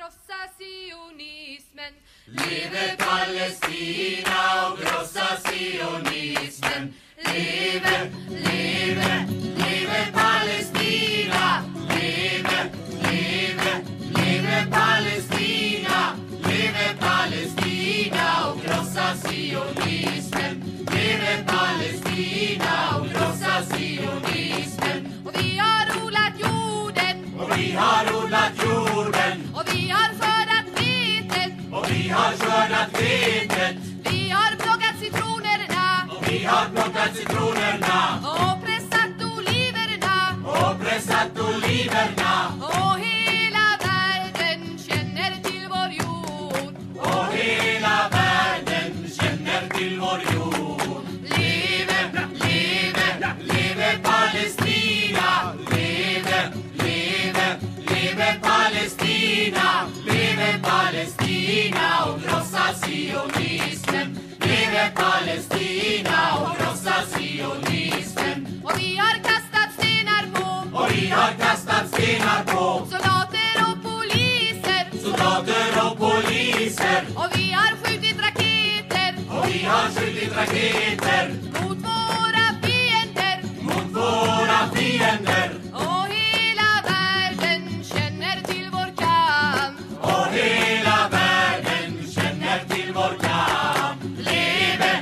krossa sionismen. Leve Palestina och krossa sionismen. Leve, leve, leve Palestina. Leve, leve, leve Palestina. Leve Palestina och krossa sionismen. Leve Palestina och krossa sionismen. Och vi har odlat jorden. Och vi har odlat jorden. Och vi har skördat vetet. Och vi har skördat vetet. Vi har plockat citronerna. Och vi har plockat citronerna. Och pressat oliverna. Och pressat oliverna. Och hela världen känner till vår jord. Och hela världen känner till vår jord. Leve, leve, leve Palestina. Leve, leve, leve Palestina. Leve Palestina och krossa sionismen. Leve Palestina och krossa sionismen. Och vi har kastat stenar på. Och vi har kastat stenar på Soldater och poliser. soldater och poliser. Och vi har skjutit raketer. Och vi har skjutit raketer Mot våra fiender. mot våra fiender. Och hela världen känner till vår kamp. Och hela världen känner till vår kamp. Leve,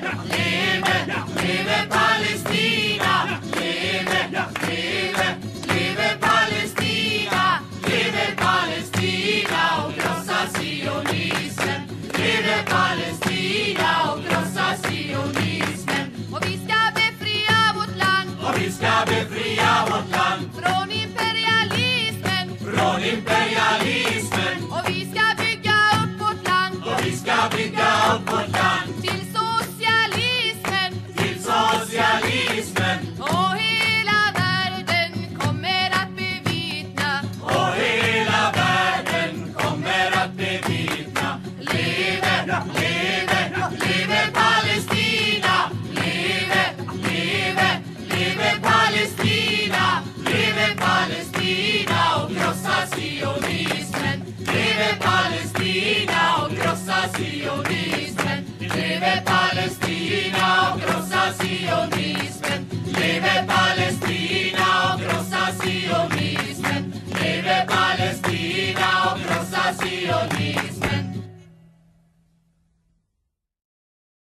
leve, leve Palestina. Leve, leve, leve Palestina. Leve Palestina och krossa sionismen. Leve Palestina och krossa sionismen. Och vi ska befria vårt land Och vi ska befria vårt land från imperialismen. från imperialismen. Och vi ska bygga upp vårt land Och vi ska bygga upp vårt land till socialismen. till socialismen. Och hela världen kommer att bevittna. Och hela världen kommer att bevittna. Leve, leve, leve Palestina. Leve, leve, leve Palestina. Leve Palestina och krossa sionismen. Leve Palestina och krossa sionismen. Leve Palestina och krossa sionismen.